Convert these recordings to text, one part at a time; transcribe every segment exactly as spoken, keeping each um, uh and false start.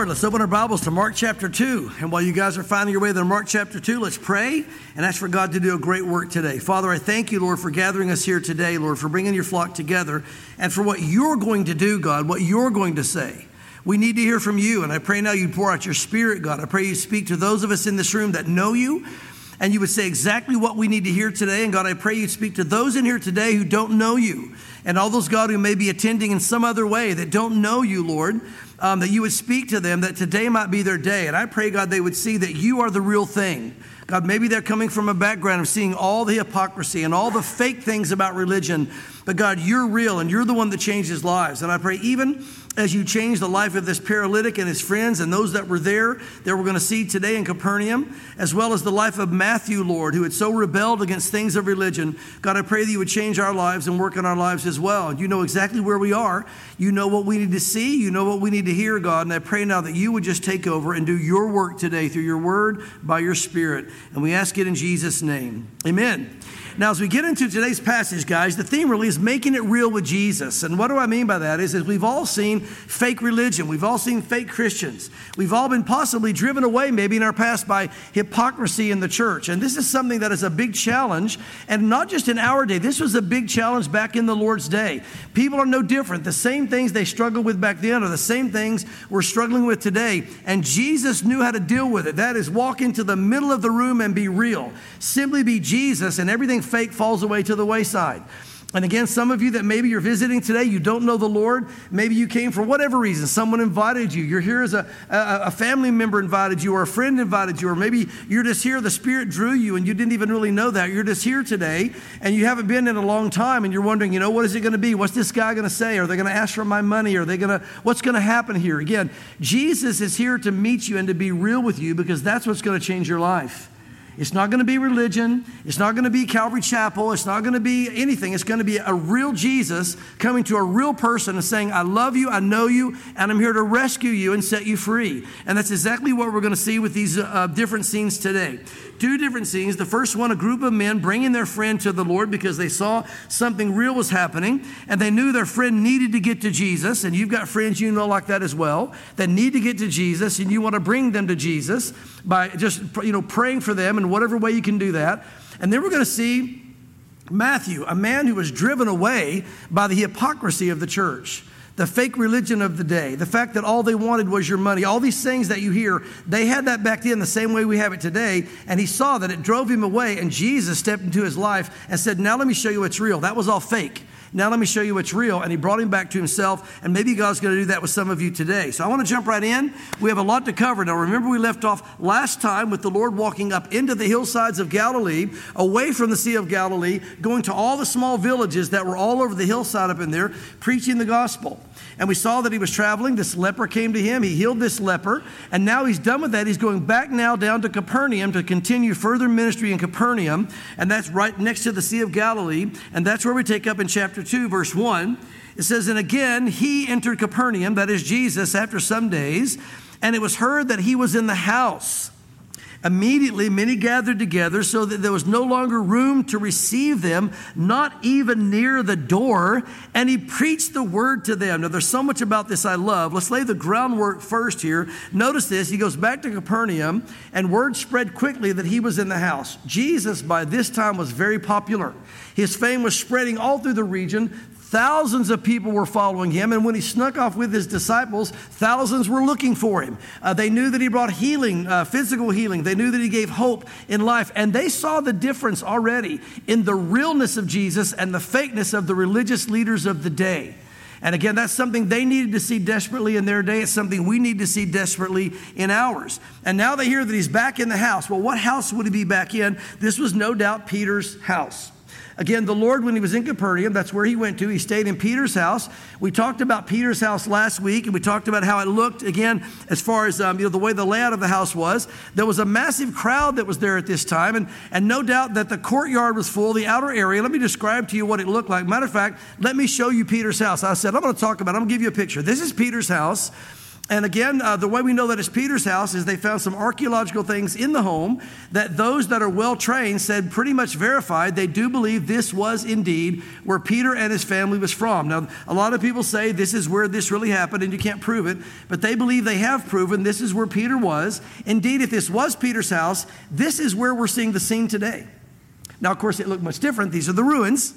Let's open our Bibles to Mark chapter two. And while you guys are finding your way to Mark chapter two, let's pray and ask for God to do a great work today. Father, I thank you, Lord, for gathering us here today, Lord, for bringing your flock together and for what you're going to do, God, what you're going to say. We need to hear from you, and I pray now you pour out your Spirit, God. I pray you speak to those of us in this room that know you, and you would say exactly what we need to hear today. And God, I pray you'd speak to those in here today who don't know you, and all those, God, who may be attending in some other way that don't know you, Lord. Um, that you would speak to them, that today might be their day. And I pray, God, they would see that you are the real thing. God, maybe they're coming from a background of seeing all the hypocrisy and all the fake things about religion. But God, you're real and you're the one that changes lives. And I pray even as you change the life of this paralytic and his friends and those that were there that we're going to see today in Capernaum, as well as the life of Matthew, Lord, who had so rebelled against things of religion. God, I pray that you would change our lives and work in our lives as well. You know exactly where we are. You know what we need to see. You know what we need to hear, God. And I pray now that you would just take over and do your work today through your word, by your Spirit. And we ask it in Jesus' name. Amen. Now, as we get into today's passage, guys, the theme really is making it real with Jesus. And what do I mean by that is, is we've all seen fake religion. We've all seen fake Christians. We've all been possibly driven away maybe in our past by hypocrisy in the church. And this is something that is a big challenge. And not just in our day. This was a big challenge back in the Lord's day. People are no different. The same things they struggled with back then are the same things we're struggling with today. And Jesus knew how to deal with it. That is, walk into the middle of the room and be real. Simply be Jesus, and everything fake falls away to the wayside. And again, some of you that maybe you're visiting today, you don't know the Lord. Maybe you came for whatever reason. Someone invited you. You're here as a, a, a family member invited you, or a friend invited you, or maybe you're just here, the Spirit drew you and you didn't even really know that. You're just here today and you haven't been in a long time and you're wondering, you know, what is it going to be? What's this guy going to say? Are they going to ask for my money? Are they going to, what's going to happen here? Again, Jesus is here to meet you and to be real with you, because that's what's going to change your life. It's not going to be religion. It's not going to be Calvary Chapel. It's not going to be anything. It's going to be a real Jesus coming to a real person and saying, I love you, I know you, and I'm here to rescue you and set you free. And that's exactly what we're going to see with these uh, different scenes today. Two different scenes. The first one, a group of men bringing their friend to the Lord because they saw something real was happening, and they knew their friend needed to get to Jesus. And you've got friends you know like that as well, that need to get to Jesus, and you want to bring them to Jesus by just, you know, praying for them in whatever way you can do that. And then we're going to see Matthew, a man who was driven away by the hypocrisy of the church, the fake religion of the day, the fact that all they wanted was your money. All these things that you hear, they had that back then the same way we have it today. And he saw that it drove him away. And Jesus stepped into his life and said, now let me show you what's real. That was all fake. Now let me show you what's real. And he brought him back to himself. And maybe God's going to do that with some of you today. So I want to jump right in. We have a lot to cover. Now remember, we left off last time with the Lord walking up into the hillsides of Galilee, away from the Sea of Galilee, going to all the small villages that were all over the hillside up in there, preaching the gospel. And we saw that he was traveling. This leper came to him. He healed this leper. And now he's done with that. He's going back now down to Capernaum to continue further ministry in Capernaum. And that's right next to the Sea of Galilee. And that's where we take up in chapter two, verse one. It says, and again, he entered Capernaum, that is Jesus, after some days. And it was heard that he was in the house. Immediately, many gathered together so that there was no longer room to receive them, not even near the door. And he preached the word to them. Now, there's so much about this I love. Let's lay the groundwork first here. Notice this. He goes back to Capernaum, and word spread quickly that he was in the house. Jesus, by this time, was very popular. His fame was spreading all through the region. Thousands of people were following him, and when he snuck off with his disciples, thousands were looking for him. Uh, they knew that he brought healing, uh, physical healing. They knew that he gave hope in life, and they saw the difference already in the realness of Jesus and the fakeness of the religious leaders of the day. And again, that's something they needed to see desperately in their day. It's something we need to see desperately in ours. And now they hear that he's back in the house. Well, what house would he be back in? This was no doubt Peter's house. Again, the Lord, when he was in Capernaum, that's where he went to. He stayed in Peter's house. We talked about Peter's house last week, and we talked about how it looked, again, as far as um, you know, the way the layout of the house was. There was a massive crowd that was there at this time, and, and no doubt that the courtyard was full, the outer area. Let me describe to you what it looked like. Matter of fact, let me show you Peter's house. I said, I'm going to talk about it. I'm going to give you a picture. This is Peter's house. And again, uh, the way we know that it's Peter's house is they found some archaeological things in the home that those that are well-trained said pretty much verified they do believe this was indeed where Peter and his family was from. Now, a lot of people say this is where this really happened and you can't prove it, but they believe they have proven this is where Peter was. Indeed, if this was Peter's house, this is where we're seeing the scene today. Now, of course, it looked much different. These are the ruins.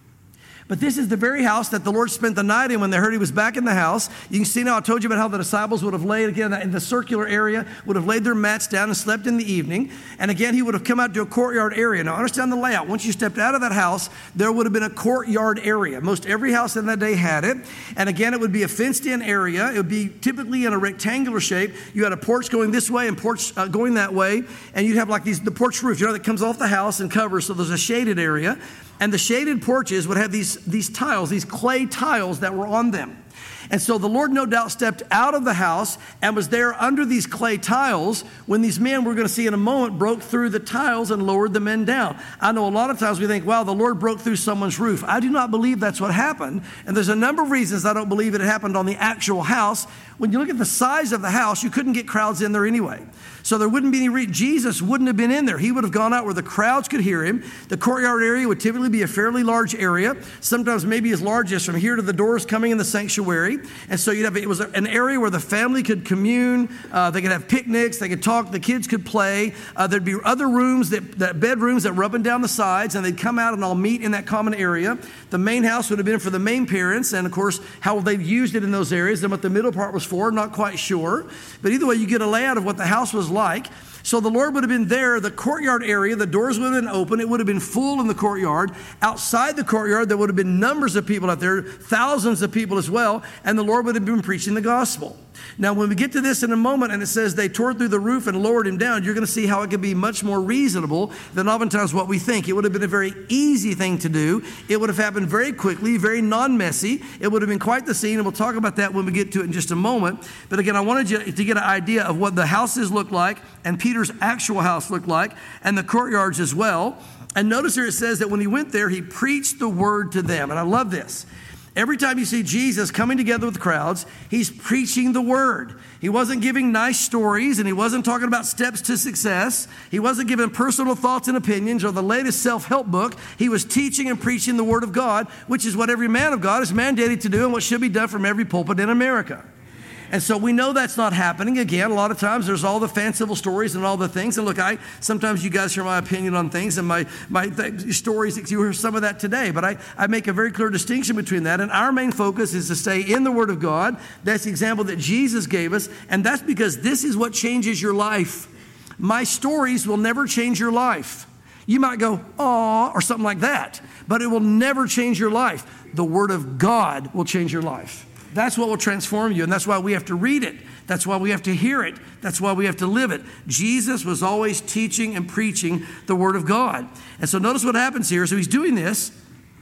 But this is the very house that the Lord spent the night in when they heard he was back in the house. You can see now, I told you about how the disciples would have laid, again, in the circular area, would have laid their mats down and slept in the evening. And again, he would have come out to a courtyard area. Now, understand the layout. Once you stepped out of that house, there would have been a courtyard area. Most every house in that day had it. And again, it would be a fenced-in area. It would be typically in a rectangular shape. You had a porch going this way and porch uh, going that way. And you'd have like these the porch roof, you know, that comes off the house and covers, so there's a shaded area. And the shaded porches would have these, these tiles, these clay tiles that were on them. And so the Lord no doubt stepped out of the house and was there under these clay tiles when these men, we're going to see in a moment, broke through the tiles and lowered the men down. I know a lot of times we think, wow, the Lord broke through someone's roof. I do not believe that's what happened. And there's a number of reasons I don't believe it happened on the actual house. When you look at the size of the house, you couldn't get crowds in there anyway. So there wouldn't be any re- Jesus wouldn't have been in there. He would have gone out where the crowds could hear him. The courtyard area would typically be a fairly large area, sometimes maybe as large as from here to the doors coming in the sanctuary. And so you'd have, it was an area where the family could commune, uh, they could have picnics, they could talk, the kids could play. Uh, there'd be other rooms, that, that bedrooms that were up and down the sides, and they'd come out and all meet in that common area. The main house would have been for the main parents, and of course, how they used it in those areas, and what the middle part was for, not quite sure. But either way, you get a layout of what the house was like. So the Lord would have been there, the courtyard area, the doors would have been open, it would have been full in the courtyard. Outside the courtyard, there would have been numbers of people out there, thousands of people as well, and the Lord would have been preaching the gospel. Now, when we get to this in a moment, and it says they tore through the roof and lowered him down, you're going to see how it could be much more reasonable than oftentimes what we think. It would have been a very easy thing to do. It would have happened very quickly, very non-messy. It would have been quite the scene, and we'll talk about that when we get to it in just a moment. But again, I wanted you to get an idea of what the houses look like, and Peter's actual house looked like, and the courtyards as well. And notice here it says that when he went there, he preached the word to them. And I love this. Every time you see Jesus coming together with crowds, he's preaching the word. He wasn't giving nice stories, and he wasn't talking about steps to success. He wasn't giving personal thoughts and opinions or the latest self-help book. He was teaching and preaching the word of God, which is what every man of God is mandated to do and what should be done from every pulpit in America. And so we know that's not happening. Again, a lot of times there's all the fanciful stories and all the things. And look, I sometimes you guys hear my opinion on things and my, my th- stories. You hear some of that today. But I, I make a very clear distinction between that. And our main focus is to stay in the Word of God. That's the example that Jesus gave us. And that's because this is what changes your life. My stories will never change your life. You might go, aw, or something like that. But it will never change your life. The Word of God will change your life. That's what will transform you, and that's why we have to read it. That's why we have to hear it. That's why we have to live it. Jesus was always teaching and preaching the Word of God. And so notice what happens here. So he's doing this.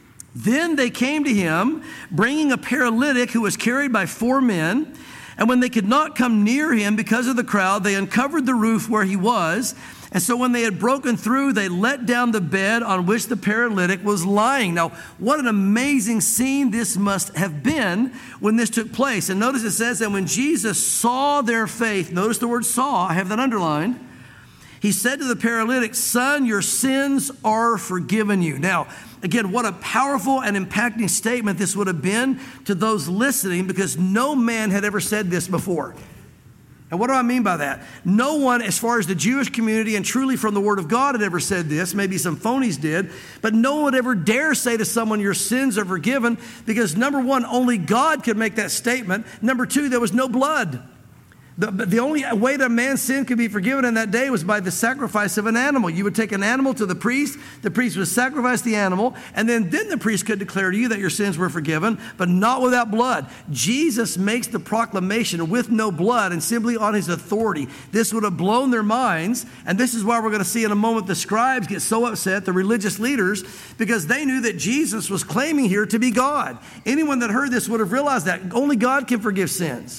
Then they came to him, bringing a paralytic who was carried by four men. And when they could not come near him because of the crowd, they uncovered the roof where he was. And so when they had broken through, they let down the bed on which the paralytic was lying. Now, what an amazing scene this must have been when this took place. And notice it says that when Jesus saw their faith, notice the word saw, I have that underlined. He said to the paralytic, "Son, your sins are forgiven you." Now, again, what a powerful and impacting statement this would have been to those listening, because no man had ever said this before. And what do I mean by that? No one, as far as the Jewish community and truly from the Word of God, had ever said this. Maybe some phonies did. But no one would ever dare say to someone, your sins are forgiven, because number one, only God could make that statement. Number two, there was no blood. The, the only way that a man's sin could be forgiven in that day was by the sacrifice of an animal. You would take an animal to the priest, the priest would sacrifice the animal, and then, then the priest could declare to you that your sins were forgiven, but not without blood. Jesus makes the proclamation with no blood and simply on his authority. This would have blown their minds, and this is why we're going to see in a moment the scribes get so upset, the religious leaders, because they knew that Jesus was claiming here to be God. Anyone that heard this would have realized that only God can forgive sins.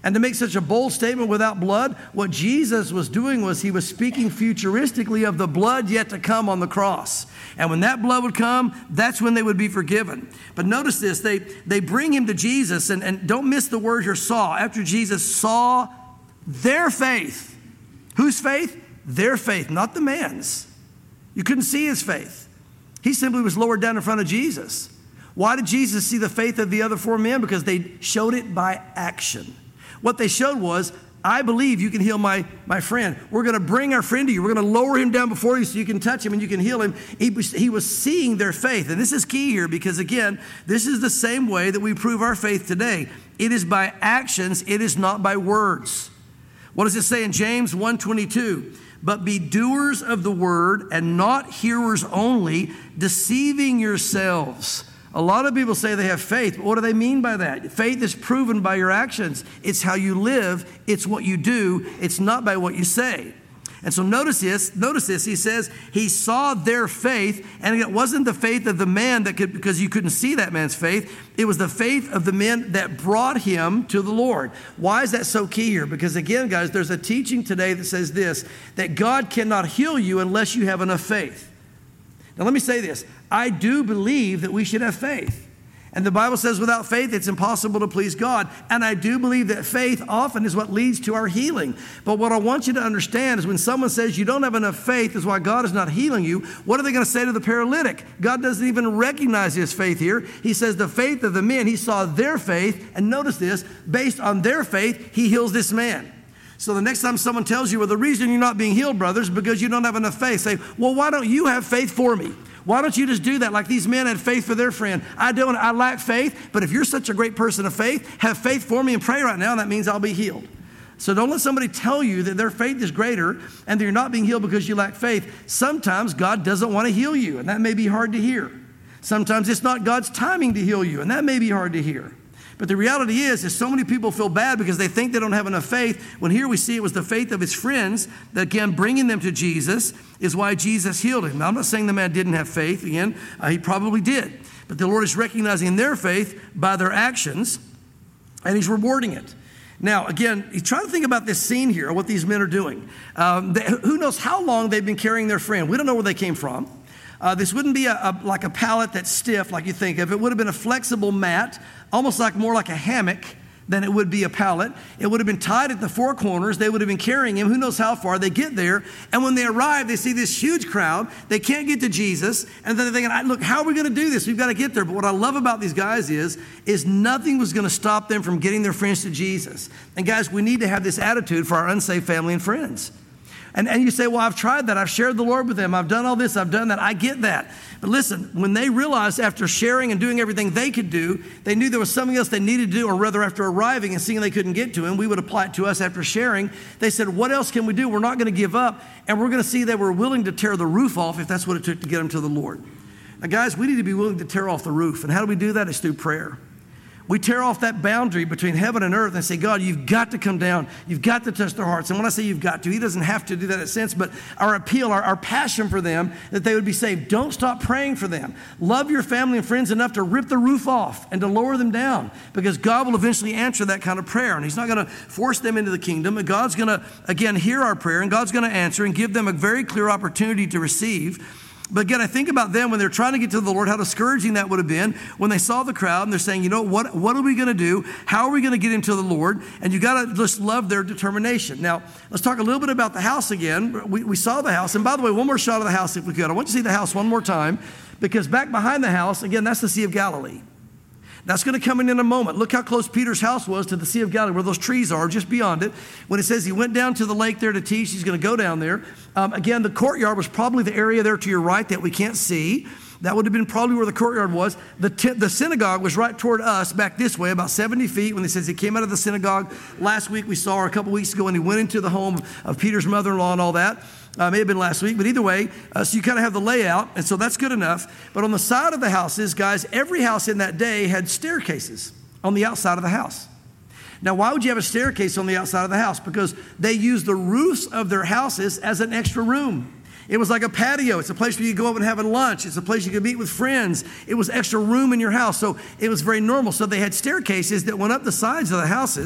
And to make such a bold statement without blood, what Jesus was doing was he was speaking futuristically of the blood yet to come on the cross. And when that blood would come, that's when they would be forgiven. But notice this, they, they bring him to Jesus, and, and don't miss the word here, saw. After Jesus saw their faith. Whose faith? Their faith, not the man's. You couldn't see his faith. He simply was lowered down in front of Jesus. Why did Jesus see the faith of the other four men? Because they showed it by action. What they showed was, I believe you can heal my, my friend. We're going to bring our friend to you. We're going to lower him down before you so you can touch him and you can heal him. He was, he was seeing their faith. And this is key here because, again, this is the same way that we prove our faith today. It is by actions. It is not by words. What does it say in James one twenty-two? But be doers of the word and not hearers only, deceiving yourselves. A lot of people say they have faith, but what do they mean by that? Faith is proven by your actions. It's how you live. It's what you do. It's not by what you say. And so notice this, notice this. He says he saw their faith, and it wasn't the faith of the man that could, because you couldn't see that man's faith. It was the faith of the men that brought him to the Lord. Why is that so key here? Because again, guys, there's a teaching today that says this, that God cannot heal you unless you have enough faith. Now let me say this. I do believe that we should have faith. And the Bible says without faith, it's impossible to please God. And I do believe that faith often is what leads to our healing. But what I want you to understand is when someone says you don't have enough faith is why God is not healing you, what are they going to say to the paralytic? God doesn't even recognize his faith here. He says the faith of the men, he saw their faith. And notice this, based on their faith, he heals this man. So the next time someone tells you, well, the reason you're not being healed, brothers, is because you don't have enough faith. Say, well, why don't you have faith for me? Why don't you just do that like these men had faith for their friend? I don't, I lack faith, but if you're such a great person of faith, have faith for me and pray right now, and that means I'll be healed. So don't let somebody tell you that their faith is greater and that you're not being healed because you lack faith. Sometimes God doesn't want to heal you, and that may be hard to hear. Sometimes it's not God's timing to heal you, and that may be hard to hear. But the reality is, is so many people feel bad because they think they don't have enough faith, when here we see it was the faith of his friends that, again, bringing them to Jesus is why Jesus healed him. Now, I'm not saying the man didn't have faith. Again, uh, he probably did. But the Lord is recognizing their faith by their actions, and he's rewarding it. Now, again, you try to think about this scene here, what these men are doing. Um, they, who knows how long they've been carrying their friend. We don't know where they came from. Uh, this wouldn't be a, a, like a pallet that's stiff like you think of. It would have been a flexible mat, almost like more like a hammock than it would be a pallet. It would have been tied at the four corners. They would have been carrying him. Who knows how far? They get there, and when they arrive, they see this huge crowd. They can't get to Jesus, and then they're thinking, look, how are we going to do this? We've got to get there. But what I love about these guys is, is nothing was going to stop them from getting their friends to Jesus. And guys, we need to have this attitude for our unsaved family and friends. And, and you say, well, I've tried that. I've shared the Lord with them. I've done all this. I've done that. I get that. But listen, when they realized after sharing and doing everything they could do, they knew there was something else they needed to do, or rather after arriving and seeing they couldn't get to him, we would apply it to us after sharing. They said, what else can we do? We're not going to give up. And we're going to see they were willing to tear the roof off if that's what it took to get them to the Lord. Now, guys, we need to be willing to tear off the roof. And how do we do that? It's through prayer. We tear off that boundary between heaven and earth and say, God, you've got to come down. You've got to touch their hearts. And when I say you've got to, he doesn't have to do that in a sense, but our appeal, our, our passion for them, that they would be saved. Don't stop praying for them. Love your family and friends enough to rip the roof off and to lower them down, because God will eventually answer that kind of prayer. And he's not going to force them into the kingdom. And God's going to, again, hear our prayer, and God's going to answer and give them a very clear opportunity to receive. But again, I think about them when they're trying to get to the Lord, how discouraging that would have been when they saw the crowd and they're saying, you know, what, what are we going to do? How are we going to get him to the Lord? And you got to just love their determination. Now, let's talk a little bit about the house again. We, we saw the house. And by the way, one more shot of the house if we could. I want you to see the house one more time, because back behind the house, again, that's the Sea of Galilee. That's going to come in in a moment. Look how close Peter's house was to the Sea of Galilee, where those trees are, just beyond it. When it says he went down to the lake there to teach, he's going to go down there. Um, again, the courtyard was probably the area there to your right that we can't see. That would have been probably where the courtyard was. The, t- the synagogue was right toward us, back this way, about seventy feet. When it says he came out of the synagogue last week, we saw her a couple weeks ago, and he went into the home of Peter's mother-in-law and all that. Uh, may have been last week, but either way, uh, so you kind of have the layout, and so that's good enough. But on the side of the houses, guys, every house in that day had staircases on the outside of the house. Now, why would you have a staircase on the outside of the house? Because they used the roofs of their houses as an extra room. It was like a patio. It's a place where you go up and have a lunch. It's a place you could meet with friends. It was extra room in your house, so it was very normal. So they had staircases that went up the sides of the houses.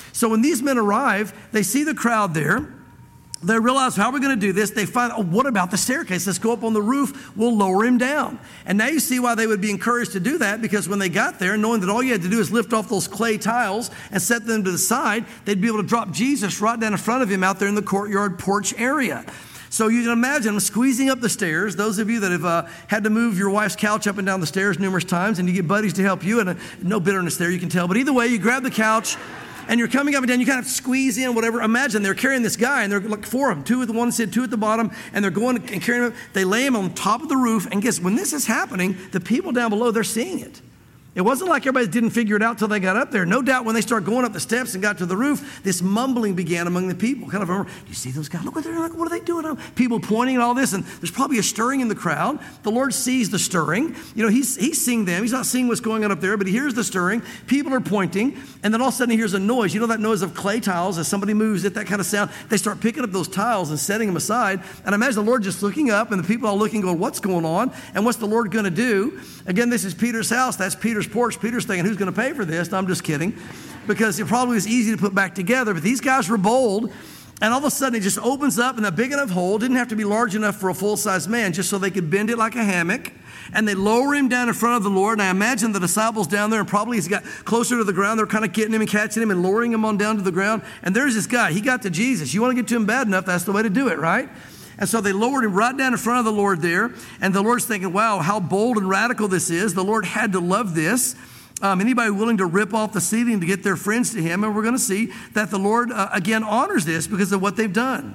So when these men arrive, they see the crowd there. They realize, how are we going to do this? They find, oh, what about the staircase? Let's go up on the roof. We'll lower him down. And now you see why they would be encouraged to do that, because when they got there, knowing that all you had to do is lift off those clay tiles and set them to the side, they'd be able to drop Jesus right down in front of him out there in the courtyard porch area. So you can imagine them squeezing up the stairs. Those of you that have uh, had to move your wife's couch up and down the stairs numerous times, and you get buddies to help you, and uh, no bitterness there, you can tell. But either way, you grab the couch, and you're coming up and down, you kind of squeeze in, whatever. Imagine they're carrying this guy, and they're like four of them, two at the one side, two at the bottom, and they're going and carrying him up. They lay him on top of the roof, and guess, when this is happening, the people down below, they're seeing it. It wasn't like everybody didn't figure it out till they got up there. No doubt when they started going up the steps and got to the roof, this mumbling began among the people. Kind of, remember, do you see those guys? Look what they're doing. What are they doing? People pointing and all this, and there's probably a stirring in the crowd. The Lord sees the stirring. You know, he's, he's seeing them. He's not seeing what's going on up there, but he hears the stirring. People are pointing, and then all of a sudden he hears a noise. You know that noise of clay tiles as somebody moves it, that kind of sound. They start picking up those tiles and setting them aside. And I imagine the Lord just looking up, and the people all looking, going, what's going on? And what's the Lord going to do? Again, this is Peter's house. That's Peter's porch. Peter's thinking, who's going to pay for this? No, I'm just kidding, because it probably was easy to put back together, but these guys were bold, and all of a sudden it just opens up in a big enough hole. Didn't have to be large enough for a full-size man, just so they could bend it like a hammock, and they lower him down in front of the Lord. And I imagine the disciples down there, and probably he's got closer to the ground. They're kind of getting him and catching him and lowering him on down to the ground. And there's this guy. He got to Jesus. You want to get to him bad enough, that's the way to do it, right? And so they lowered him right down in front of the Lord there, and the Lord's thinking, wow, how bold and radical this is. The Lord had to love this. Um, anybody willing to rip off the ceiling to get their friends to him? And we're going to see that the Lord, uh, again, honors this because of what they've done.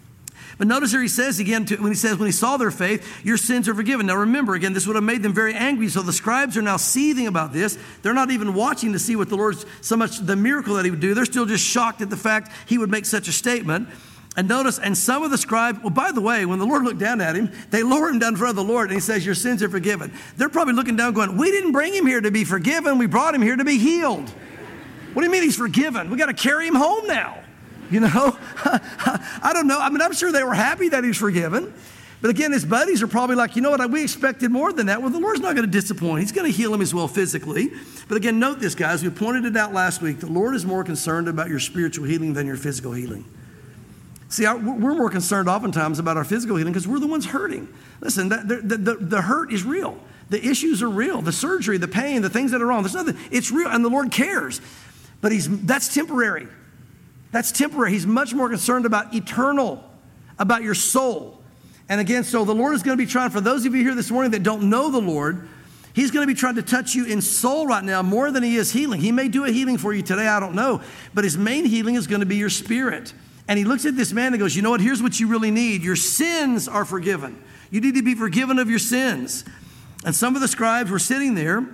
But notice here he says again, to, when he says, when he saw their faith, your sins are forgiven. Now remember, again, this would have made them very angry. So the scribes are now seething about this. They're not even watching to see what the Lord's, so much the miracle that he would do. They're still just shocked at the fact he would make such a statement. And notice, and some of the scribes, well, by the way, when the Lord looked down at him, they lower him down in front of the Lord, and he says, your sins are forgiven. They're probably looking down going, we didn't bring him here to be forgiven. We brought him here to be healed. What do you mean he's forgiven? We got to carry him home now. You know, I don't know. I mean, I'm sure they were happy that he was forgiven. But again, his buddies are probably like, you know what, we expected more than that. Well, the Lord's not going to disappoint. He's going to heal him as well physically. But again, note this, guys. We pointed it out last week. The Lord is more concerned about your spiritual healing than your physical healing. See, we're more concerned oftentimes about our physical healing because we're the ones hurting. Listen, the, the, the, the hurt is real. The issues are real. The surgery, the pain, the things that are wrong. There's nothing. It's real, and the Lord cares. But he's that's temporary. That's temporary. He's much more concerned about eternal, about your soul. And again, so the Lord is going to be trying, for those of you here this morning that don't know the Lord, he's going to be trying to touch you in soul right now more than he is healing. He may do a healing for you today, I don't know. But his main healing is going to be your spirit. And he looks at this man and goes, you know what, here's what you really need. Your sins are forgiven. You need to be forgiven of your sins. And some of the scribes were sitting there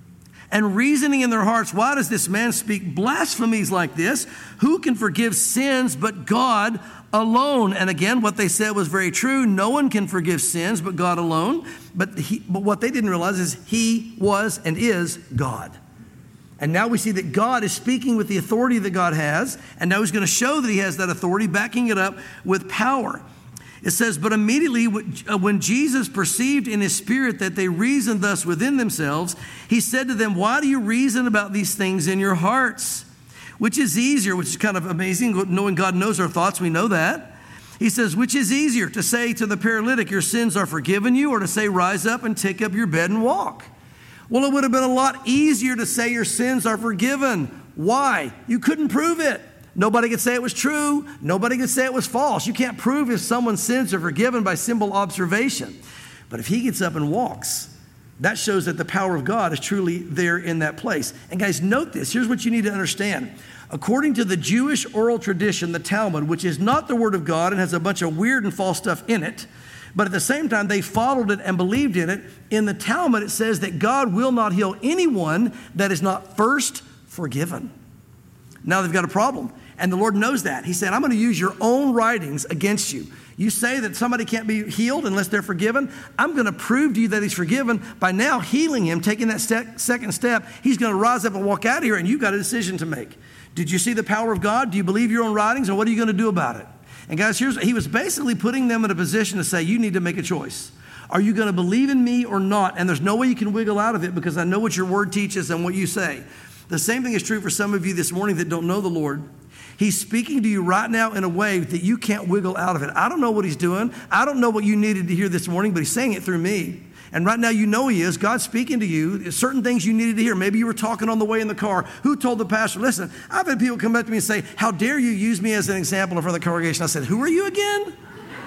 and reasoning in their hearts, why does this man speak blasphemies like this? Who can forgive sins but God alone? And again, what they said was very true. No one can forgive sins but God alone. But, he, but what they didn't realize is he was and is God. And now we see that God is speaking with the authority that God has. And now he's going to show that he has that authority, backing it up with power. It says, but immediately when Jesus perceived in his spirit that they reasoned thus within themselves, he said to them, why do you reason about these things in your hearts? Which is easier, which is kind of amazing, knowing God knows our thoughts, we know that. He says, which is easier, to say to the paralytic, your sins are forgiven you, or to say, rise up and take up your bed and walk? Well, it would have been a lot easier to say your sins are forgiven. Why? You couldn't prove it. Nobody could say it was true. Nobody could say it was false. You can't prove if someone's sins are forgiven by simple observation. But if he gets up and walks, that shows that the power of God is truly there in that place. And guys, note this. Here's what you need to understand. According to the Jewish oral tradition, the Talmud, which is not the Word of God and has a bunch of weird and false stuff in it, but at the same time, they followed it and believed in it. In the Talmud, it says that God will not heal anyone that is not first forgiven. Now they've got a problem. And the Lord knows that. He said, I'm going to use your own writings against you. You say that somebody can't be healed unless they're forgiven. I'm going to prove to you that he's forgiven by now healing him, taking that step, second step. He's going to rise up and walk out of here, and you've got a decision to make. Did you see the power of God? Do you believe your own writings, or what are you going to do about it? And guys, here's he was basically putting them in a position to say, you need to make a choice. Are you going to believe in me or not? And there's no way you can wiggle out of it because I know what your word teaches and what you say. The same thing is true for some of you this morning that don't know the Lord. He's speaking to you right now in a way that you can't wiggle out of it. I don't know what he's doing. I don't know what you needed to hear this morning, but he's saying it through me. And right now you know he is. God's speaking to you. Certain things you needed to hear. Maybe you were talking on the way in the car. Who told the pastor? Listen, I've had people come up to me and say, how dare you use me as an example in front of the congregation? I said, who are you again?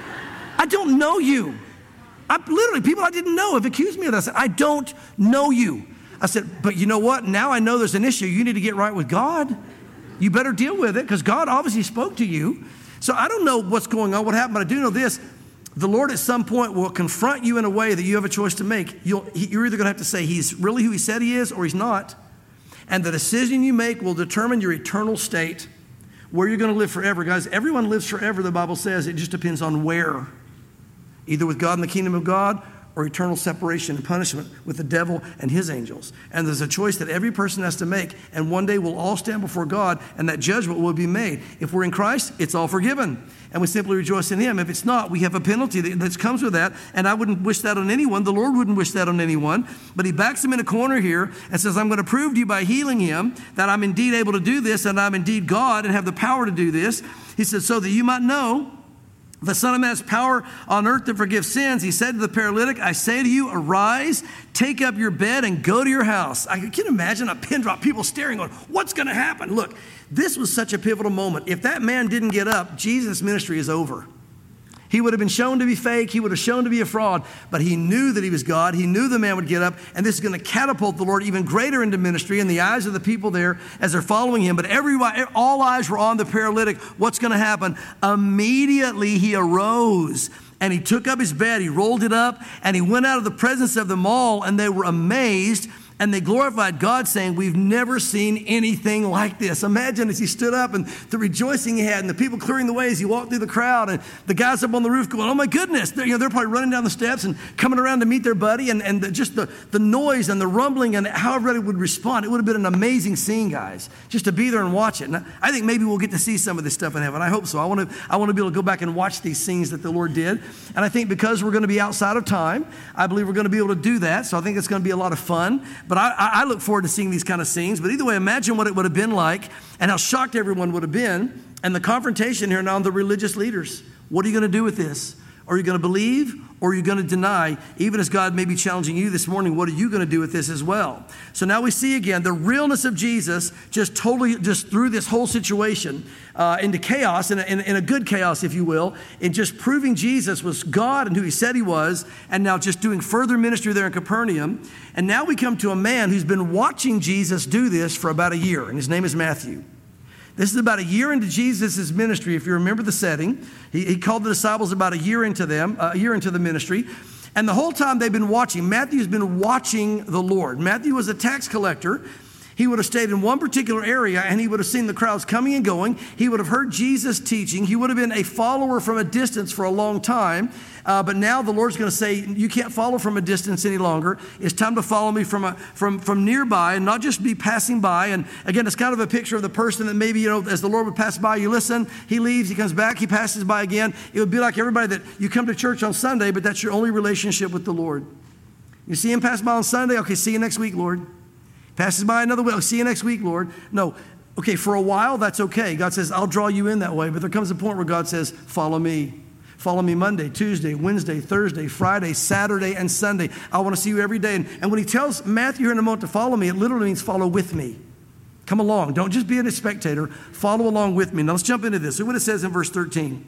I don't know you. I, literally, people I didn't know have accused me of that. I said, I don't know you. I said, but you know what? Now I know there's an issue. You need to get right with God. You better deal with it because God obviously spoke to you. So I don't know what's going on, what happened, but I do know this. The Lord at some point will confront you in a way that you have a choice to make. You'll, you're either going to have to say he's really who he said he is or he's not. And the decision you make will determine your eternal state, where you're going to live forever. Guys, everyone lives forever, the Bible says. It just depends on where. Either with God in the kingdom of God or eternal separation and punishment with the devil and his angels. And there's a choice that every person has to make. And one day we'll all stand before God and that judgment will be made. If we're in Christ, it's all forgiven. And we simply rejoice in him. If it's not, we have a penalty that, that comes with that. And I wouldn't wish that on anyone. The Lord wouldn't wish that on anyone. But he backs him in a corner here and says, I'm going to prove to you by healing him that I'm indeed able to do this and I'm indeed God and have the power to do this. He says, so that you might know the Son of Man has power on earth to forgive sins. He said to the paralytic, I say to you, arise, take up your bed and go to your house. I can imagine a pin drop, people staring on what's going to happen. Look, this was such a pivotal moment. If that man didn't get up, Jesus' ministry is over. He would have been shown to be fake. He would have shown to be a fraud, but he knew that he was God. He knew the man would get up, and this is going to catapult the Lord even greater into ministry in the eyes of the people there as they're following him. But everybody, all eyes were on the paralytic. What's going to happen? Immediately he arose and he took up his bed. He rolled it up and he went out of the presence of them all, and they were amazed. And they glorified God, saying, we've never seen anything like this. Imagine as he stood up and the rejoicing he had and the people clearing the way as he walked through the crowd and the guys up on the roof going, oh my goodness. They're, you know, they're probably running down the steps and coming around to meet their buddy, and, and the, just the, the noise and the rumbling and how everybody would respond. It would have been an amazing scene, guys, just to be there and watch it. And I think maybe we'll get to see some of this stuff in heaven. I hope so. I want to I want to be able to go back and watch these scenes that the Lord did. And I think because we're going to be outside of time, I believe we're going to be able to do that. So I think it's going to be a lot of fun. But I, I look forward to seeing these kind of scenes. But either way, imagine what it would have been like and how shocked everyone would have been. And the confrontation here now on the religious leaders. What are you going to do with this? Are you going to believe or are you going to deny? Even as God may be challenging you this morning, what are you going to do with this as well? So now we see again the realness of Jesus just totally just threw this whole situation uh, into chaos, in a, in, in a good chaos, if you will, in just proving Jesus was God and who he said he was, and now just doing further ministry there in Capernaum. And now we come to a man who's been watching Jesus do this for about a year, and his name is Matthew. This is about a year into Jesus' ministry. If you remember the setting, he, he called the disciples about a year into them, uh, a year into the ministry. And the whole time they've been watching, Matthew's been watching the Lord. Matthew was a tax collector. He would have stayed in one particular area and he would have seen the crowds coming and going. He would have heard Jesus teaching. He would have been a follower from a distance for a long time. Uh, but now the Lord's going to say, you can't follow from a distance any longer. It's time to follow me from a, from, from nearby and not just be passing by. And again, it's kind of a picture of the person that maybe, you know, as the Lord would pass by, you listen, he leaves, he comes back, he passes by again. It would be like everybody that you come to church on Sunday, but that's your only relationship with the Lord. You see him pass by on Sunday, okay, see you next week, Lord. Passes by another week, I'll see you next week, Lord. No, okay, for a while, that's okay. God says, I'll draw you in that way. But there comes a point where God says, follow me. Follow me Monday, Tuesday, Wednesday, Thursday, Friday, Saturday, and Sunday. I want to see you every day. And, and when he tells Matthew here in a moment to follow me, it literally means follow with me. Come along. Don't just be a spectator. Follow along with me. Now let's jump into this. Look what it says in verse thirteen.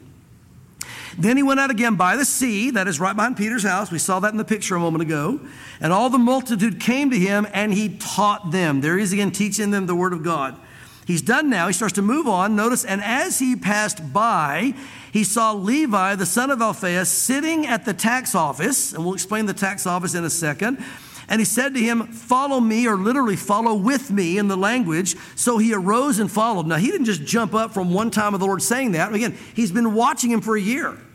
Then he went out again by the sea, that is right behind Peter's house. We saw that in the picture a moment ago. And all the multitude came to him, and he taught them. There he is again, teaching them the word of God. He's done now. He starts to move on. Notice, and as he passed by, he saw Levi, the son of Alphaeus, sitting at the tax office. And we'll explain the tax office in a second. And he said to him, follow me, or literally follow with me in the language. So he arose and followed. Now, he didn't just jump up from one time of the Lord saying that. Again, he's been watching him for a year.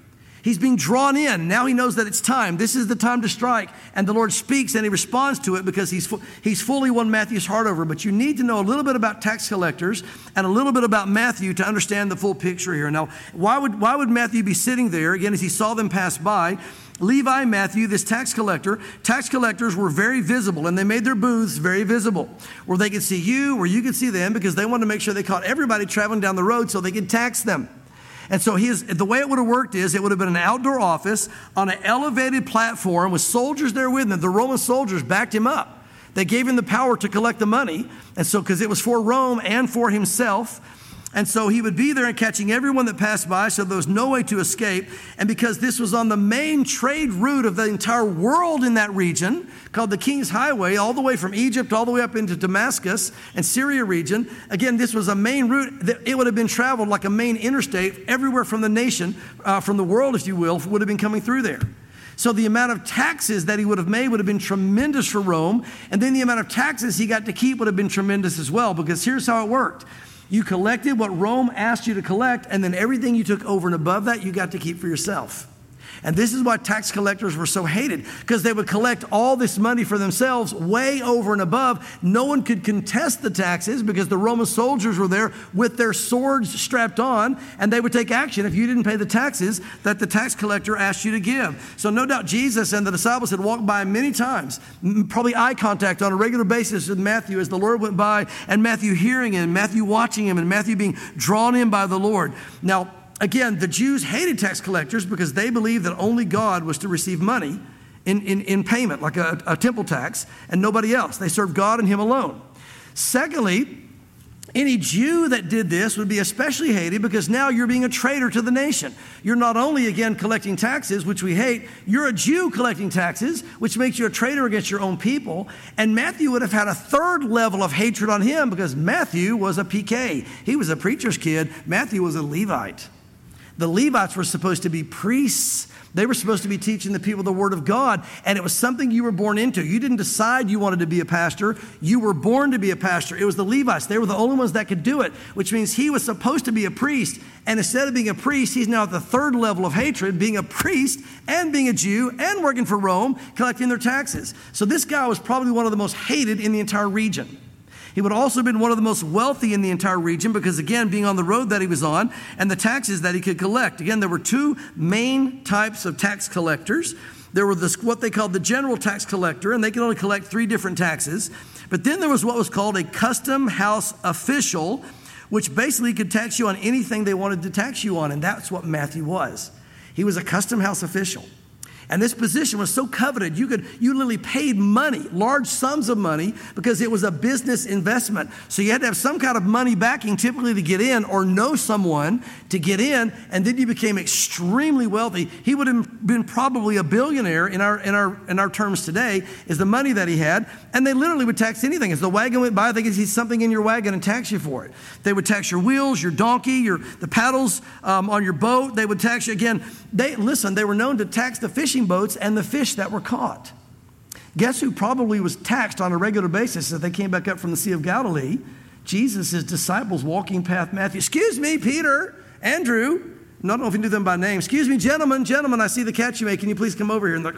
He's being drawn in. Now he knows that it's time. This is the time to strike. And the Lord speaks and he responds to it because he's, fu- he's fully won Matthew's heart over. But you need to know a little bit about tax collectors and a little bit about Matthew to understand the full picture here. Now, why would, why would Matthew be sitting there, again, as he saw them pass by? Levi, Matthew, this tax collector, tax collectors were very visible, and they made their booths very visible, where they could see you, where you could see them, because they wanted to make sure they caught everybody traveling down the road so they could tax them. And so his, the way it would have worked is it would have been an outdoor office on an elevated platform with soldiers there with him. The Roman soldiers backed him up. They gave him the power to collect the money, and so because it was for Rome and for himself. And so he would be there and catching everyone that passed by, so there was no way to escape. And because this was on the main trade route of the entire world in that region, called the King's Highway, all the way from Egypt, all the way up into Damascus and Syria region, again, this was a main route that it would have been traveled like a main interstate everywhere from the nation, uh, from the world, if you will, would have been coming through there. So the amount of taxes that he would have made would have been tremendous for Rome. And then the amount of taxes he got to keep would have been tremendous as well, because here's how it worked. You collected what Rome asked you to collect, and then everything you took over and above that, you got to keep for yourself. And this is why tax collectors were so hated, because they would collect all this money for themselves way over and above. No one could contest the taxes because the Roman soldiers were there with their swords strapped on, and they would take action if you didn't pay the taxes that the tax collector asked you to give. So no doubt Jesus and the disciples had walked by many times, probably eye contact on a regular basis with Matthew as the Lord went by, and Matthew hearing him, Matthew watching him, and Matthew being drawn in by the Lord. Now, again, the Jews hated tax collectors because they believed that only God was to receive money in, in, in payment, like a, a temple tax, and nobody else. They served God and him alone. Secondly, any Jew that did this would be especially hated because now you're being a traitor to the nation. You're not only, again, collecting taxes, which we hate, you're a Jew collecting taxes, which makes you a traitor against your own people. And Matthew would have had a third level of hatred on him because Matthew was a P K. He was a preacher's kid. Matthew was a Levite. The Levites were supposed to be priests. They were supposed to be teaching the people the word of God, and it was something you were born into. You didn't decide you wanted to be a pastor. You were born to be a pastor. It was the Levites. They were the only ones that could do it, which means he was supposed to be a priest, and instead of being a priest, he's now at the third level of hatred, being a priest and being a Jew and working for Rome, collecting their taxes. So this guy was probably one of the most hated in the entire region. He would also have been one of the most wealthy in the entire region because, again, being on the road that he was on and the taxes that he could collect. Again, there were two main types of tax collectors. There were this, what they called the general tax collector, and they could only collect three different taxes. But then there was what was called a custom house official, which basically could tax you on anything they wanted to tax you on, and that's what Matthew was. He was a custom house official. And this position was so coveted, you could you literally paid money, large sums of money, because it was a business investment. So you had to have some kind of money backing typically to get in or know someone to get in, and then you became extremely wealthy. He would have been probably a billionaire in our in our in our terms today, is the money that he had. And they literally would tax anything. As the wagon went by, they could see something in your wagon and tax you for it. They would tax your wheels, your donkey, your the paddles um, on your boat. They would tax you again. They listen, they were known to tax the fishing boats and the fish that were caught. Guess who probably was taxed on a regular basis as they came back up from the Sea of Galilee? Jesus' disciples walking past Matthew. Excuse me, Peter, Andrew. I don't know if you knew them by name. Excuse me, gentlemen, gentlemen, I see the catch you make. Can you please come over here? And they're like,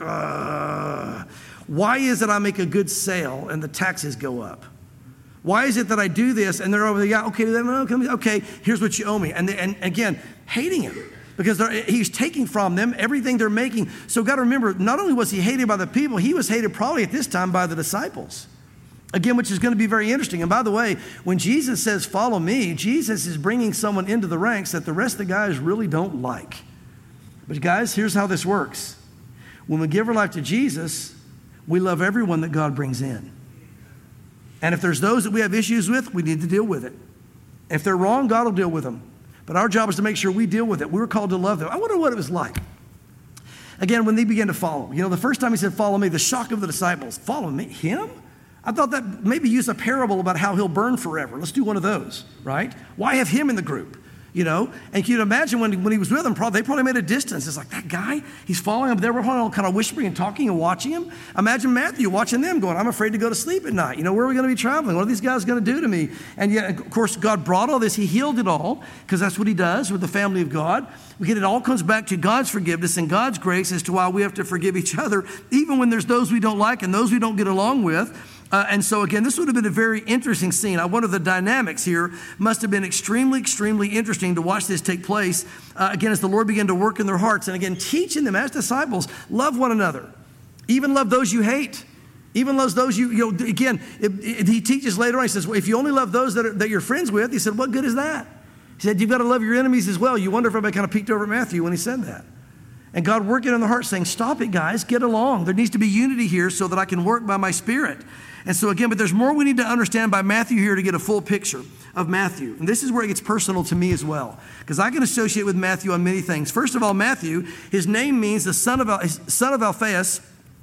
uh, why is it I make a good sale and the taxes go up? Why is it that I do this? And they're over there, yeah, okay, okay, here's what you owe me. And, they, and again, hating him. Because he's taking from them everything they're making. So got to remember, not only was he hated by the people, he was hated probably at this time by the disciples. Again, which is going to be very interesting. And by the way, when Jesus says, follow me, Jesus is bringing someone into the ranks that the rest of the guys really don't like. But guys, here's how this works. When we give our life to Jesus, we love everyone that God brings in. And if there's those that we have issues with, we need to deal with it. If they're wrong, God will deal with them. But our job is to make sure we deal with it. We were called to love them. I wonder what it was like. Again, when they began to follow. You know, the first time he said, follow me, the shock of the disciples. Follow me? Him? I thought that maybe use a parable about how he'll burn forever. Let's do one of those, right? Why have him in the group? You know, and can you imagine when, when he was with them, probably, they probably made a distance. It's like, that guy, he's following him. They were probably all kind of whispering and talking and watching him. Imagine Matthew watching them going, I'm afraid to go to sleep at night. You know, where are we going to be traveling? What are these guys going to do to me? And yet, of course, God brought all this. He healed it all because that's what he does with the family of God. Again, it all comes back to God's forgiveness and God's grace as to why we have to forgive each other, even when there's those we don't like and those we don't get along with. Uh, and so, again, this would have been a very interesting scene. I wonder the dynamics here must have been extremely, extremely interesting to watch this take place, uh, again, as the Lord began to work in their hearts. And again, teaching them as disciples, love one another. Even love those you hate. Even love those you, you know, again, it, it, he teaches later on, he says, well, if you only love those that, are, that you're friends with, he said, what good is that? He said, you've got to love your enemies as well. You wonder if everybody kind of peeked over at Matthew when he said that. And God working in the heart saying, stop it, guys, get along. There needs to be unity here so that I can work by my Spirit. And so again, but there's more we need to understand by Matthew here to get a full picture of Matthew. And this is where it gets personal to me as well, because I can associate with Matthew on many things. First of all, Matthew, his name means the son of, Al- son of Alphaeus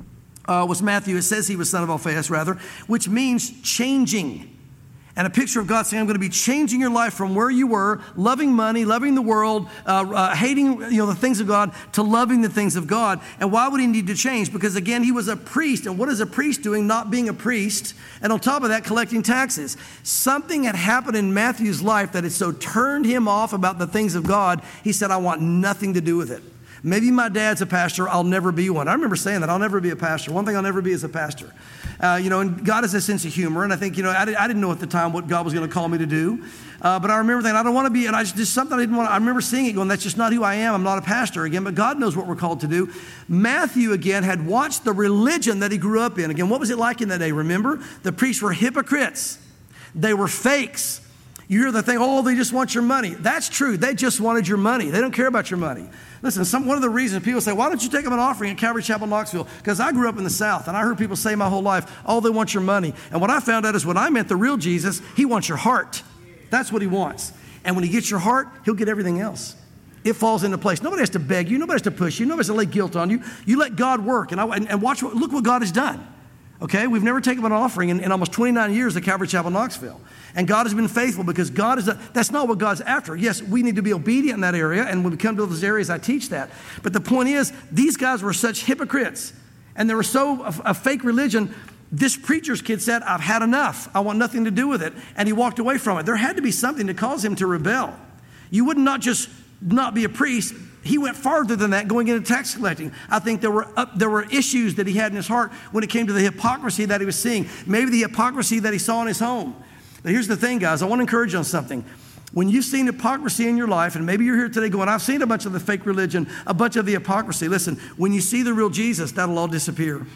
uh, was Matthew. It says he was son of Alphaeus, rather, which means changing. And a picture of God saying, I'm going to be changing your life from where you were, loving money, loving the world, uh, uh, hating you know the things of God, to loving the things of God. And why would he need to change? Because again, he was a priest. And what is a priest doing? Not being a priest. And on top of that, collecting taxes. Something had happened in Matthew's life that had so turned him off about the things of God, he said, I want nothing to do with it. Maybe my dad's a pastor. I'll never be one. I remember saying that. I'll never be a pastor. One thing I'll never be is a pastor. Uh, you know, and God has a sense of humor. And I think, you know, I, did, I didn't know at the time what God was going to call me to do. Uh, but I remember thinking, I don't want to be, and I just, just something I didn't want to, I remember seeing it going, that's just not who I am. I'm not a pastor again, but God knows what we're called to do. Matthew, again, had watched the religion that he grew up in. Again, what was it like in that day? Remember, the priests were hypocrites. They were fakes. You hear the thing, oh, they just want your money. That's true. They just wanted your money. They don't care about your money. Listen, some, one of the reasons people say, why don't you take them an offering at Calvary Chapel, Knoxville? Because I grew up in the South, and I heard people say my whole life, oh, they want your money. And what I found out is when I met the real Jesus, he wants your heart. That's what he wants. And when he gets your heart, he'll get everything else. It falls into place. Nobody has to beg you. Nobody has to push you. Nobody has to lay guilt on you. You let God work. And, I, and, and watch, what, look what God has done. Okay, we've never taken an offering in, in almost twenty-nine years at Calvary Chapel, Knoxville. And God has been faithful because God is, a, that's not what God's after. Yes, we need to be obedient in that area. And when we come to those areas, I teach that. But the point is, these guys were such hypocrites. And they were so a, a fake religion. This preacher's kid said, I've had enough. I want nothing to do with it. And he walked away from it. There had to be something to cause him to rebel. You would not just not be a priest. He went farther than that, going into tax collecting. I think there were uh, there were issues that he had in his heart when it came to the hypocrisy that he was seeing. Maybe the hypocrisy that he saw in his home. But here's the thing, guys. I want to encourage you on something. When you've seen hypocrisy in your life, and maybe you're here today going, I've seen a bunch of the fake religion, a bunch of the hypocrisy. Listen, when you see the real Jesus, that'll all disappear.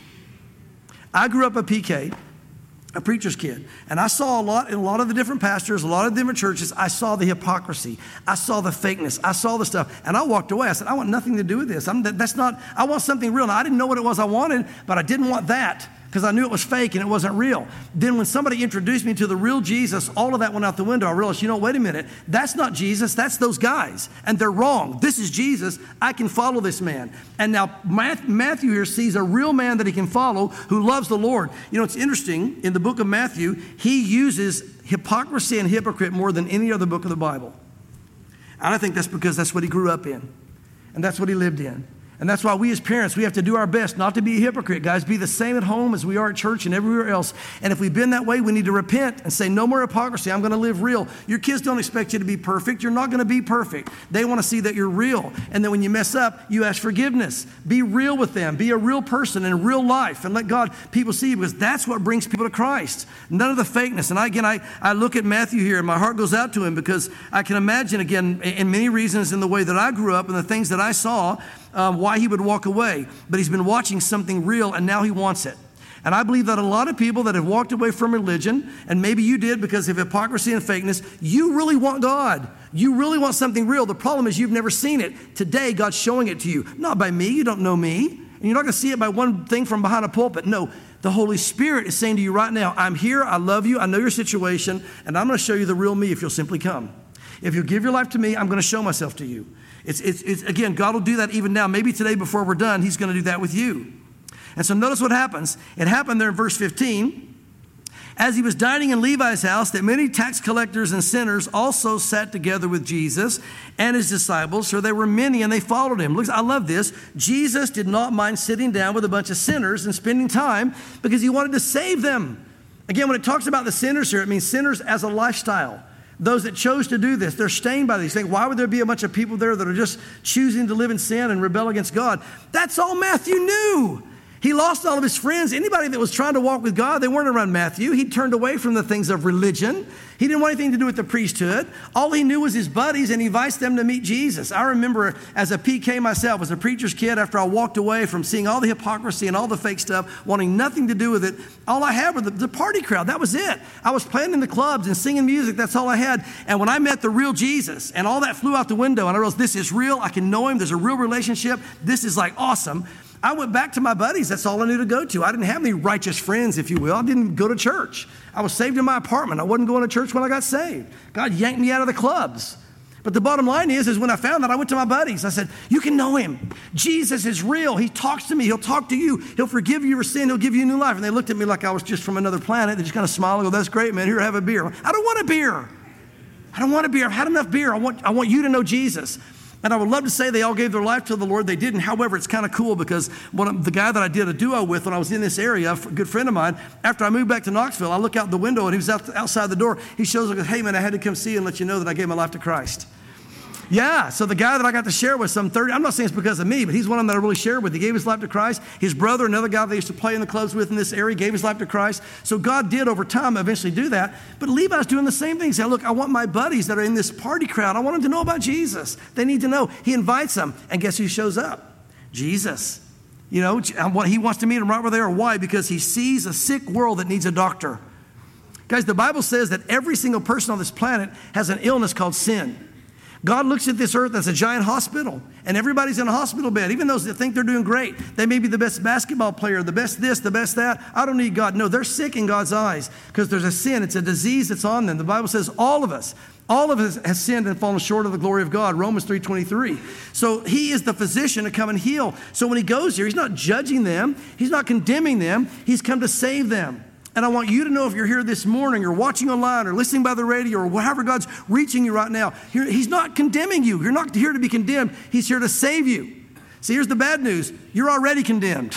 I grew up a P K, a preacher's kid, and I saw a lot in a lot of the different pastors, a lot of different churches. I saw the hypocrisy. I saw the fakeness. I saw the stuff, and I walked away. I said, I want nothing to do with this. I'm, that's not, I want something real. Now, I didn't know what it was I wanted, but I didn't want that because I knew it was fake and it wasn't real. Then when somebody introduced me to the real Jesus, all of that went out the window. I realized, you know, wait a minute. That's not Jesus. That's those guys, and they're wrong. This is Jesus. I can follow this man. And now Matthew here sees a real man that he can follow who loves the Lord. You know, it's interesting. In the book of Matthew, he uses hypocrisy and hypocrite more than any other book of the Bible. And I think that's because that's what he grew up in, and that's what he lived in. And that's why we as parents, we have to do our best not to be a hypocrite, guys. Be the same at home as we are at church and everywhere else. And if we've been that way, we need to repent and say, no more hypocrisy. I'm going to live real. Your kids don't expect you to be perfect. You're not going to be perfect. They want to see that you're real. And then when you mess up, you ask forgiveness. Be real with them. Be a real person in real life and let God, people see you, because that's what brings people to Christ. None of the fakeness. And I, again, I, I look at Matthew here and my heart goes out to him because I can imagine, again, in many reasons in the way that I grew up and the things that I saw, Um, why he would walk away. But he's been watching something real, and now he wants it. And I believe that a lot of people that have walked away from religion, and maybe you did because of hypocrisy and fakeness, you really want God. You really want something real. The problem is you've never seen it. Today, God's showing it to you. Not by me. You don't know me. And you're not going to see it by one thing from behind a pulpit. No, the Holy Spirit is saying to you right now, I'm here. I love you. I know your situation. And I'm going to show you the real me if you'll simply come. If you'll give your life to me, I'm going to show myself to you. It's, it's, it's, again, God will do that even now. Maybe today before we're done, he's going to do that with you. And so notice what happens. It happened there in verse fifteen. as he was dining in Levi's house, that many tax collectors and sinners also sat together with Jesus and his disciples. So there were many, and they followed him. Look, I love this. Jesus did not mind sitting down with a bunch of sinners and spending time because he wanted to save them. Again, when it talks about the sinners here, it means sinners as a lifestyle. Those that chose to do this, they're stained by these things. Why would there be a bunch of people there that are just choosing to live in sin and rebel against God? That's all Matthew knew. He lost all of his friends. Anybody that was trying to walk with God, they weren't around Matthew. He turned away from the things of religion. He didn't want anything to do with the priesthood. All he knew was his buddies, and he invites them to meet Jesus. I remember as a P K myself, as a preacher's kid, after I walked away from seeing all the hypocrisy and all the fake stuff, wanting nothing to do with it, all I had was the, the party crowd. That was it. I was playing in the clubs and singing music. That's all I had. And when I met the real Jesus, and all that flew out the window, and I realized this is real. I can know him. There's a real relationship. This is like awesome. I went back to my buddies. That's all I knew to go to. I didn't have any righteous friends, if you will. I didn't go to church. I was saved in my apartment. I wasn't going to church when I got saved. God yanked me out of the clubs. But the bottom line is, is when I found that, I went to my buddies. I said, you can know him. Jesus is real. He talks to me. He'll talk to you. He'll forgive you your sin. He'll give you a new life. And they looked at me like I was just from another planet. They just kind of smiled and go, that's great, man. Here, have a beer. I don't want a beer. I don't want a beer. I've had enough beer. I want, I want you to know Jesus. And I would love to say they all gave their life to the Lord. They didn't. However, it's kind of cool because one of, the guy that I did a duo with when I was in this area, a good friend of mine, after I moved back to Knoxville, I look out the window and he was out, outside the door. He shows up and goes, hey, man, I had to come see you and let you know that I gave my life to Christ. Yeah, so the guy that I got to share with, some thirty, I'm not saying it's because of me, but he's one of them that I really shared with. He gave his life to Christ. His brother, another guy that I used to play in the clubs with in this area, gave his life to Christ. So God did over time eventually do that. But Levi's doing the same thing. He said, look, I want my buddies that are in this party crowd, I want them to know about Jesus. They need to know. He invites them, and guess who shows up? Jesus. You know, he wants to meet them right where they are. Why? Because he sees a sick world that needs a doctor. Guys, the Bible says that every single person on this planet has an illness called sin. God looks at this earth as a giant hospital, and everybody's in a hospital bed, even those that think they're doing great. They may be the best basketball player, the best this, the best that. I don't need God. No, they're sick in God's eyes because there's a sin. It's a disease that's on them. The Bible says all of us, all of us has sinned and fallen short of the glory of God, Romans three twenty-three. So he is the physician to come and heal. So when he goes here, he's not judging them. He's not condemning them. He's come to save them. And I want you to know, if you're here this morning or watching online or listening by the radio or however God's reaching you right now, he's not condemning you. You're not here to be condemned. He's here to save you. See, here's the bad news. You're already condemned.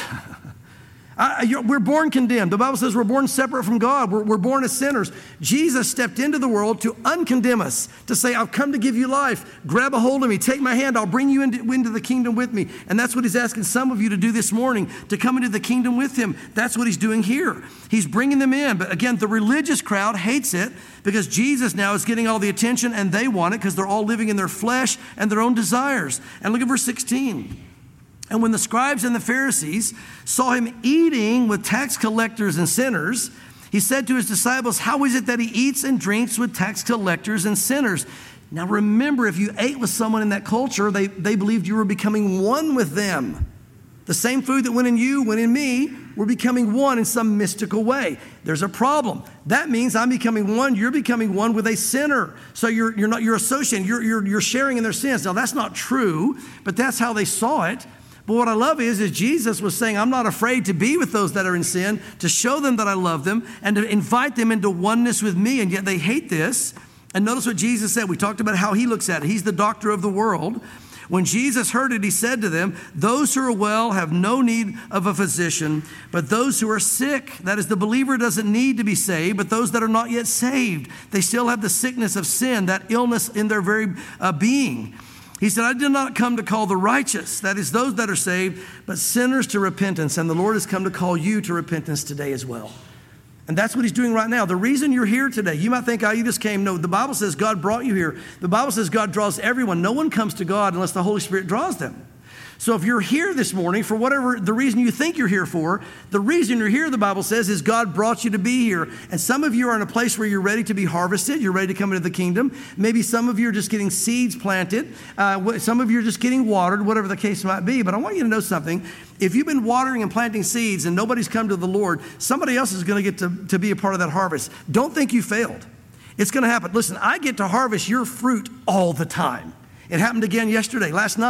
I, we're born condemned. The Bible says we're born separate from God. We're, we're born as sinners. Jesus stepped into the world to uncondemn us, to say, I've come to give you life. Grab a hold of me. Take my hand. I'll bring you into, into the kingdom with me. And that's what he's asking some of you to do this morning, to come into the kingdom with him. That's what he's doing here. He's bringing them in. But again, the religious crowd hates it because Jesus now is getting all the attention, and they want it because they're all living in their flesh and their own desires. And look at verse sixteen. And when the scribes and the Pharisees saw him eating with tax collectors and sinners, he said to his disciples, how is it that he eats and drinks with tax collectors and sinners? Now remember, if you ate with someone in that culture, they, they believed you were becoming one with them. The same food that went in you, went in me. We're becoming one in some mystical way. There's a problem. That means I'm becoming one. You're becoming one with a sinner. So you're, you're not, you're associating, you're, you're, you're sharing in their sins. Now that's not true, but that's how they saw it. But what I love is, is Jesus was saying, I'm not afraid to be with those that are in sin, to show them that I love them, and to invite them into oneness with me, and yet they hate this. And notice what Jesus said. We talked about how he looks at it. He's the doctor of the world. When Jesus heard it, he said to them, those who are well have no need of a physician, but those who are sick. That is, the believer doesn't need to be saved, but those that are not yet saved, they still have the sickness of sin, that illness in their very uh, being. He said, I did not come to call the righteous, that is those that are saved, but sinners to repentance. And the Lord has come to call you to repentance today as well. And that's what he's doing right now. The reason you're here today, you might think, oh, you just came. No, the Bible says God brought you here. The Bible says God draws everyone. No one comes to God unless the Holy Spirit draws them. So if you're here this morning for whatever the reason you think you're here for, the reason you're here, the Bible says, is God brought you to be here. And some of you are in a place where you're ready to be harvested. You're ready to come into the kingdom. Maybe some of you are just getting seeds planted. Uh, some of you are just getting watered, whatever the case might be. But I want you to know something. If you've been watering and planting seeds and nobody's come to the Lord, somebody else is going to get to, to be a part of that harvest. Don't think you failed. It's going to happen. Listen, I get to harvest your fruit all the time. It happened again yesterday, last night.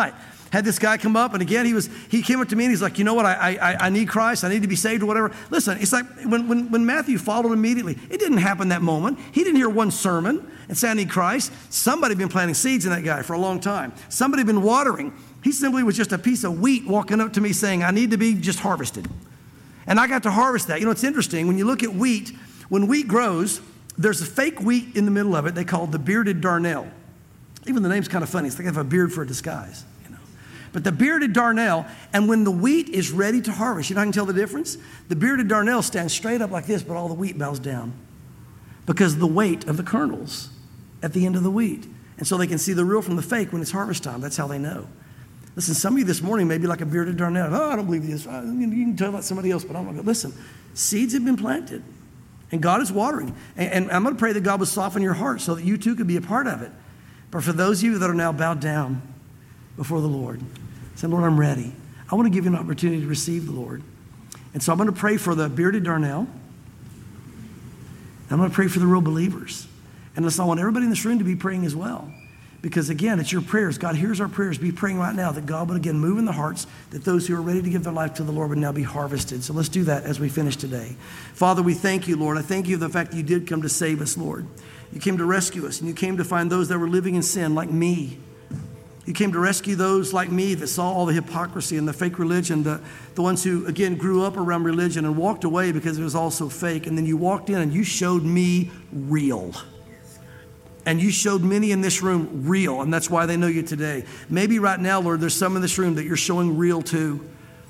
Had this guy come up, and again, he was he came up to me and he's like, you know what, I I, I need Christ, I need to be saved or whatever. Listen, it's like when, when, when Matthew followed immediately, it didn't happen that moment. He didn't hear one sermon and say, I need Christ. Somebody had been planting seeds in that guy for a long time. Somebody had been watering. He simply was just a piece of wheat walking up to me saying, I need to be just harvested. And I got to harvest that. You know, it's interesting, when you look at wheat, when wheat grows, there's a fake wheat in the middle of it they call the bearded darnel. Even the name's kind of funny. It's like they have a beard for a disguise. But the bearded darnel, and when the wheat is ready to harvest, you know how I can tell the difference? The bearded darnel stands straight up like this, but all the wheat bows down because of the weight of the kernels at the end of the wheat. And so they can see the real from the fake when it's harvest time. That's how they know. Listen, some of you this morning may be like a bearded darnel. Oh, I don't believe this. You can tell about somebody else, but I'm not going to. Listen, seeds have been planted, and God is watering. And, and I'm going to pray that God will soften your heart so that you too could be a part of it. But for those of you that are now bowed down before the Lord, say, Lord, I'm ready. I want to give you an opportunity to receive the Lord. And so I'm going to pray for the bearded darnel. I'm going to pray for the real believers. And listen, I want everybody in this room to be praying as well. Because again, it's your prayers. God hears our prayers. Be praying right now that God would again move in the hearts, that those who are ready to give their life to the Lord would now be harvested. So let's do that as we finish today. Father, we thank you, Lord. I thank you for the fact that you did come to save us, Lord. You came to rescue us, and you came to find those that were living in sin like me. You came to rescue those like me that saw all the hypocrisy and the fake religion, the, the ones who, again, grew up around religion and walked away because it was all so fake. And then you walked in and you showed me real. And you showed many in this room real, and that's why they know you today. Maybe right now, Lord, there's some in this room that you're showing real to.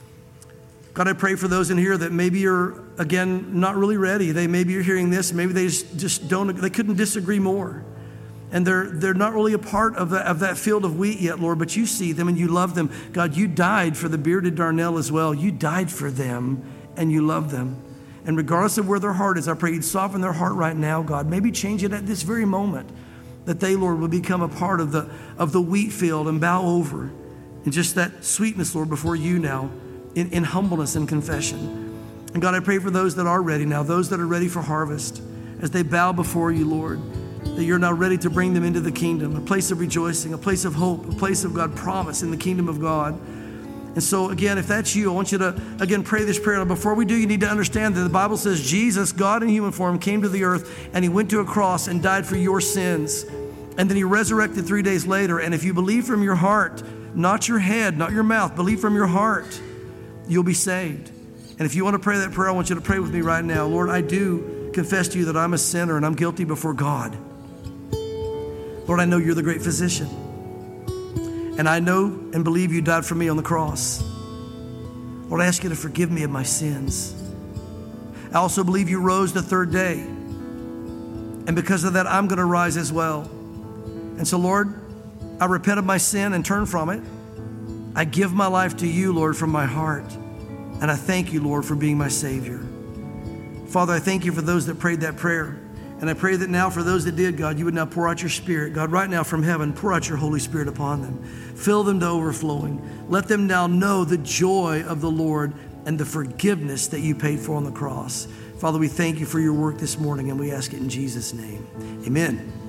God, I pray for those in here that maybe you're, again, not really ready. They maybe you're hearing this, maybe they just, just don't, they couldn't disagree more. And they're they're not really a part of, the, of that field of wheat yet, Lord, but you see them and you love them. God, you died for the bearded darnel as well. You died for them and you love them. And regardless of where their heart is, I pray you'd soften their heart right now, God. Maybe change it at this very moment, that they, Lord, will become a part of the, of the wheat field and bow over in just that sweetness, Lord, before you now, in, in humbleness and confession. And God, I pray for those that are ready now, those that are ready for harvest, as they bow before you, Lord, that you're now ready to bring them into the kingdom, a place of rejoicing, a place of hope, a place of God promise in the kingdom of God. And so again, if that's you, I want you to, again, pray this prayer. Before we do, you need to understand that the Bible says Jesus, God in human form, came to the earth and he went to a cross and died for your sins. And then he resurrected three days later. And if you believe from your heart, not your head, not your mouth, believe from your heart, you'll be saved. And if you want to pray that prayer, I want you to pray with me right now. Lord, I do confess to you that I'm a sinner and I'm guilty before God. Lord, I know you're the great physician. And I know and believe you died for me on the cross. Lord, I ask you to forgive me of my sins. I also believe you rose the third day. And because of that, I'm going to rise as well. And so, Lord, I repent of my sin and turn from it. I give my life to you, Lord, from my heart. And I thank you, Lord, for being my Savior. Father, I thank you for those that prayed that prayer. And I pray that now for those that did, God, you would now pour out your Spirit. God, right now from heaven, pour out your Holy Spirit upon them. Fill them to overflowing. Let them now know the joy of the Lord and the forgiveness that you paid for on the cross. Father, we thank you for your work this morning, and we ask it in Jesus' name. Amen.